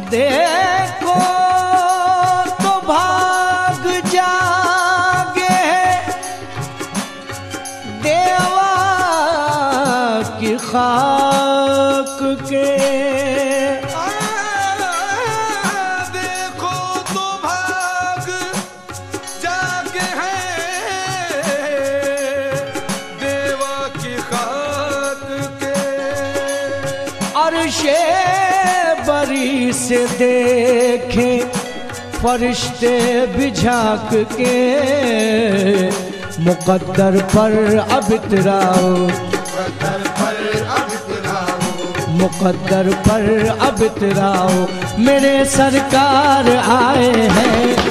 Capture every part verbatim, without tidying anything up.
देखो तो भाग जागे देवा की खाक के। देखो तो भाग जागे हैं देवा की खाक के। अर्शे बरी से देखे फरिश्ते भी झांक के मुकद्दर पर अब इतराओ, मुकद्दर पर अब इतराओ मेरे सरकार आए हैं।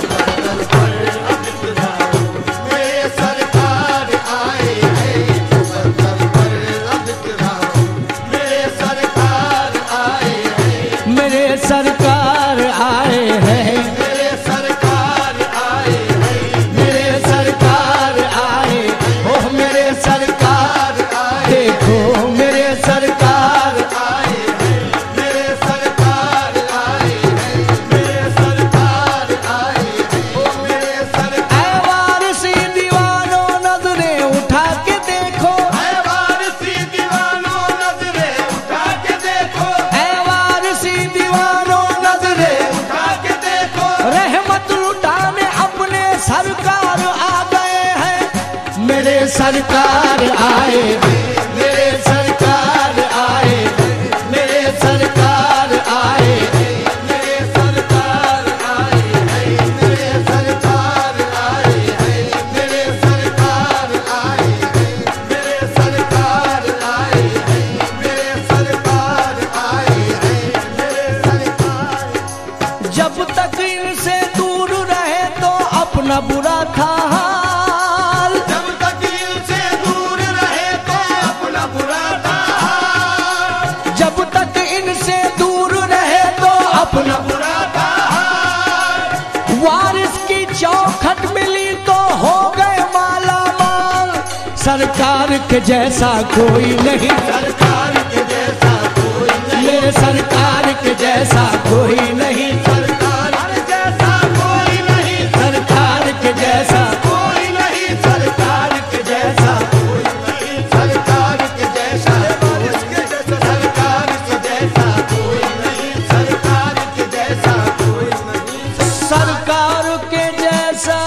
सरकार आए हैं, मेरे सरकार आए हैं, मेरे सरकार आए, ओह मेरे सरकार आए, देखो मेरे सरकार आए हैं, मेरे सरकार आए हैं, मेरे सरकार आए हैं, ओह मेरे सरकार। ऐ वारिसी दीवानो नजरे उठा के देखो, ऐ वारिसी दीवानो नजरे उठा के देखो, ऐ वारिसी दीवानो रहमत लुटाने अपने सरकार आ गए हैं। मेरे सरकार आए, मेरे सरकार आए, मेरे सरकार आए, मेरे सरकार आए हैं, मेरे सरकार आए हैं, मेरे सरकार आए हैं, मेरे सरकार आए हैं, मेरे सरकार आए हैं, मेरे सरकार। जब तक इनसे दूर रहे तो अपना बुरा था हाल, जब तक इनसे दूर रहे तो अपना बुरा था हाल, जब तक इनसे दूर रहे तो अपना बुरा था हाल। वारिस की चौखट मिली तो हो गए माला माल। सरकार के जैसा कोई नहीं, सरकार के जैसा कोई नहीं, मेरे सरकार के जैसा कोई नहीं, सरकार जैसा कोई नहीं, सरकार के जैसा कोई नहीं, सरकार के जैसा कोई नहीं, सरकार के जैसा बारिश के जैसा, सरकार के जैसा कोई नहीं, सरकार के जैसा कोई नहीं, सरकार के जैसा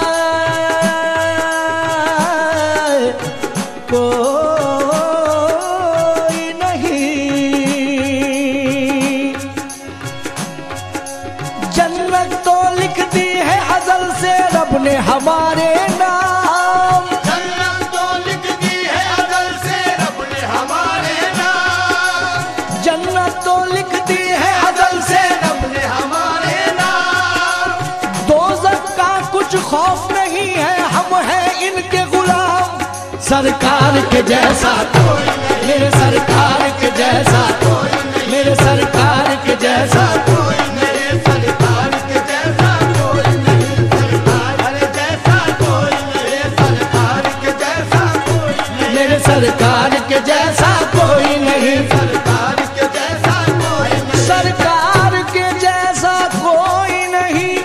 कोई नहीं। जन्नत तो लिख दी है अज़ल से रब ने हमारे नाम, जन्नत तो लिख दी है अज़ल से रब ने हमारे नाम, जन्नत तो लिख दी है अज़ल से रब ने हमारे नाम। दोज़ख का कुछ खौफ नहीं है, हम हैं इनके गुलाम। सरकार के जैसा कोई नहीं, मेरे सरकार के जैसा कोई नहीं, मेरे सरकार के जैसा कोई मेरे सरकार के जैसा कोई नहीं, सरकार जैसा कोई मेरे सरकार के जैसा कोई नहीं, मेरे सरकार के जैसा कोई नहीं, सरकार के जैसा कोई नहीं, सरकार के जैसा कोई नहीं।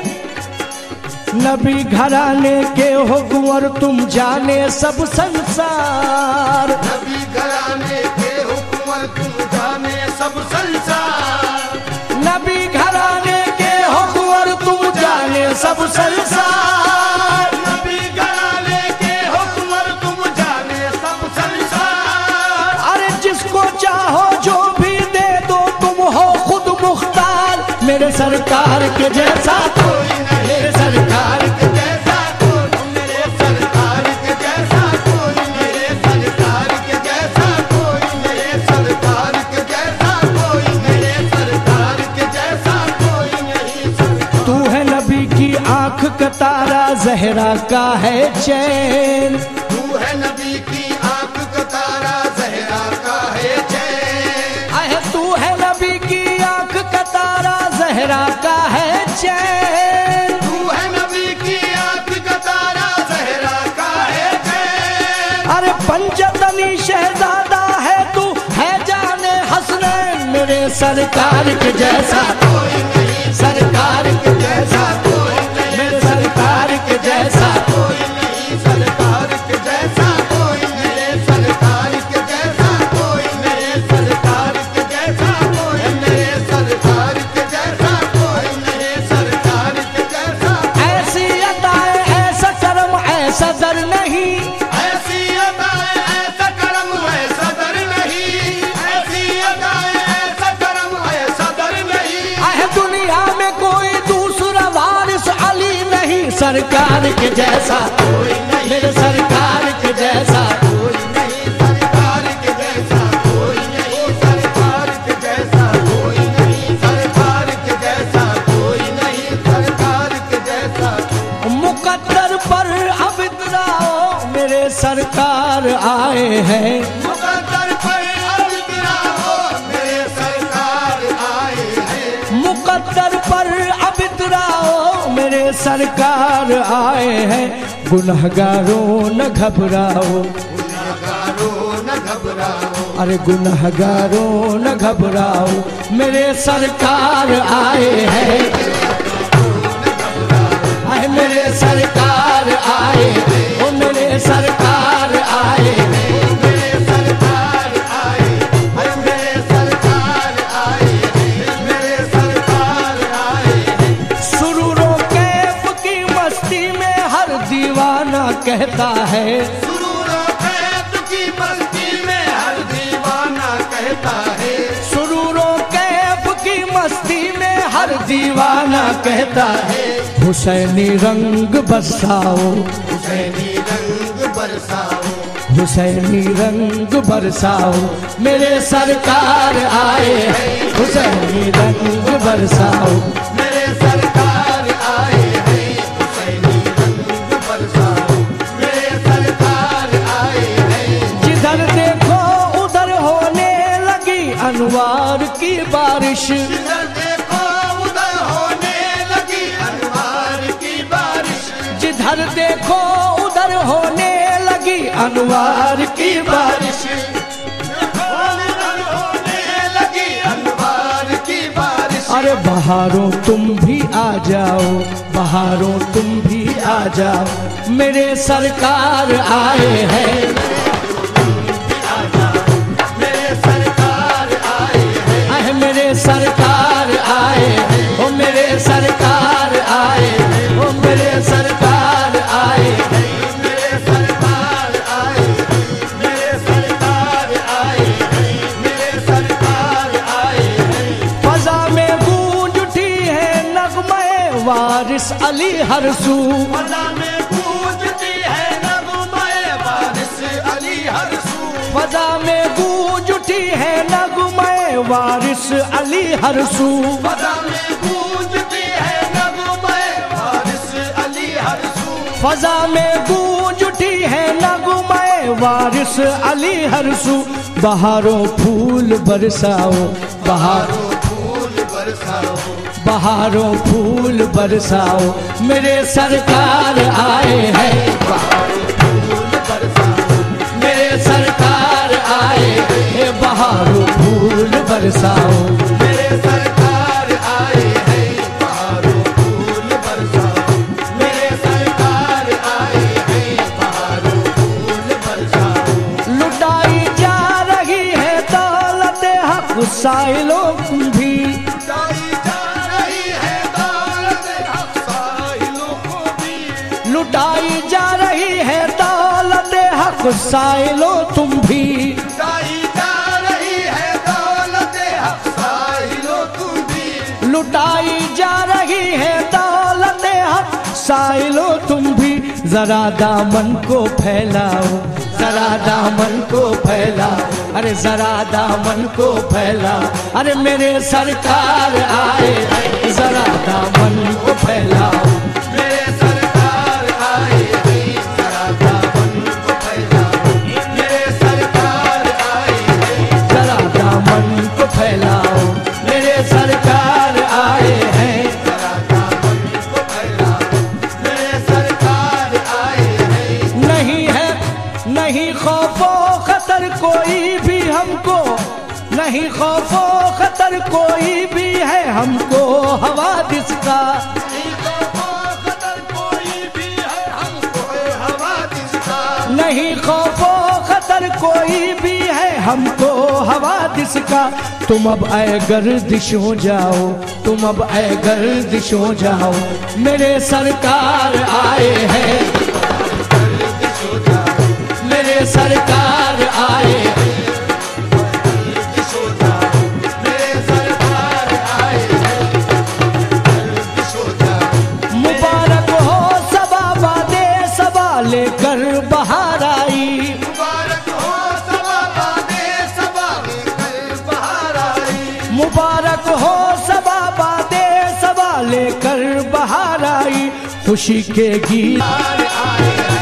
नबी घराने के हो कुंवर तुम जाने सब संसार, नबी घराने के हुक्म तुम जाने सब संसार, नबी घराने के हो कुंवर तुम जाने सब संसार। नबी घराने के हुक्म तुम जाने सब संसार। अरे जिसको चाहो जो भी दे दो तुम हो खुद मुख्तार। मेरे सरकार के जैसा कोई नहीं, मेरे सरकार के जैसा कोई मेरे सरकार के जैसा कोई, मेरे सरकार के जैसा कोई, मेरे सरकार के जैसा कोई, मेरे सरकार के जैसा कोई नहीं, सरकार। तू है नबी की आंख का तारा, जहरा का है चैन, तू है नबी की आंख का तारा, जहरा का है चैन, आहे तू है नबी की आंख का तारा, जहरा का है चैन। तू है नबी की आंख का तारा, जहरा का है चैन। अरे पंजतनी शहजादा है तू, है जाने हसनैन। मेरे सरकार के जैसा कोई नहीं, सरकार के जैसा कोई नहीं, मेरे सरकार के जैसा कोई नहीं सरकार के जैसा, कोई नहीं सरकार के जैसा, कोई नहीं सरकार के जैसा, कोई नहीं सरकार के जैसा। मुकद्दर पर अब इतराओ मेरे सरकार आए हैं, मुकद्दर पर अब इतराओ मेरे सरकार आए हैं, मुकद्दर पर अब इतराओ मेरे सरकार आए हैं। गुनहगारों न घबराओ, गुनहगारों न घबराओ, अरे गुनहगारों न घबराओ मेरे सरकार आए हैं, आए मेरे सरकार आए, ओ मेरे सरकार आए, मेरे सरकार आए, अरे मेरे सरकार आए, मेरे सरकार आए। सुरूरों कैफ की मस्ती में हर दीवाना कहता है, सुरूरों कैफ की मस्ती में हर दीवाना कहता है, सुरूरों कैफ की मस्ती में हर दीवाना कहता है। हुसैनी रंग बरसाओ, हुसैनी रंग बरसाओ, हुसैनी रंग बरसाओ मेरे सरकार आए हैं, हुसैनी रंग बरसाओ। मेरे सरकार आए हैं, हुसैनी रंग बरसाओ, मेरे सरकार आए हैं। जिधर देखो उधर होने लगी अनवार की बारिश, जिधर देखो उधर होने लगी अनवार की बारिश, जिधर देखो उधर होने लगी अनवार की बारिश। उधर होने लगी अनवार की बारिश। अरे बहारों तुम भी आ जाओ, बहारों तुम भी आ जाओ मेरे सरकार आए हैं, मेरे सरकार आए हैं, आए मेरे सरकार आए, ओ मेरे सरकार आए, ओ मेरे सरकार आए। मेरे सरकार आए, मेरे सरकार आए, मेरे सरकार आए। फजा में गूंज उठी है नगमे वारिस अली हर सू, फजा में गूंजती है नगमे वारिस अली हर सू, फजा में गूंज उठी है नगमे वारिस अली हर सू। फजा में गूंजती है नगमे वारिस अली हर सू, फजा में गूंज उठी है नगमे वारिस अली हर सू। बहारों फूल बरसाओ, बहारों बहारों फूल बरसाओ, बहारों फूल बरसाओ मेरे सरकार आए हैं, फूल बरसाओ, मेरे सरकार आए, हे बहारों फूल बरसाओ। मेरे सरकार आए हैं, बहारों फूल बरसाओ, मेरे सरकार आए हैं, बहारों फूल बरसाओ। लुटाई जा रही है दौलत हक साइलों भी, लुटाई जा रही है दौलत हक साहिलों को भी, लुटाई जा रही है दौलत हक साइलों तुम भी। लुटाई जा रही है दौलत हक साहिलों तुम भी, लुटाई जा रही है दौलत हक साइलों तुम भी। जरा दामन को फैलाओ, जरा दामन को फैलाओ, अरे जरा दामन को फैलाओ, अरे मेरे सरकार आए, जरा दामन को फैलाओ। मेरे सरकार आए हैं, जरा दामन को फैलाओ, मेरे सरकार आए हैं, जरा दामन को फैलाओ मेरे सरकार आए हैं। जरा दामन को फैलाओ, मेरे सरकार आए हैं। नहीं है नहीं खौफो खतर कोई भी हमको, नहीं खौफो खतर कोई भी है हमको हवादिस का, नहीं खौफो खतर कोई भी है हमको हवादिस का, नहीं खौफो खतर कोई भी है हमको हवादिस का। तुम अब ऐ गर्दिश हो जाओ, तुम अब ऐ गर्दिश हो जाओ मेरे सरकार आए हैं, गर्दिश हो जाओ, मेरे सरकार आए हैं। गर्दिश हो जाओ, मेरे सरकार आए हैं, गर्दिश हो जाओ। मुबारक हो सब लेकर बहार आई। मुबारक हो सबा बादे सबा लेकर बहार आई। मुबारक हो सबा बादे सबा लेकर बहार आई। खुशी के गीत आए आए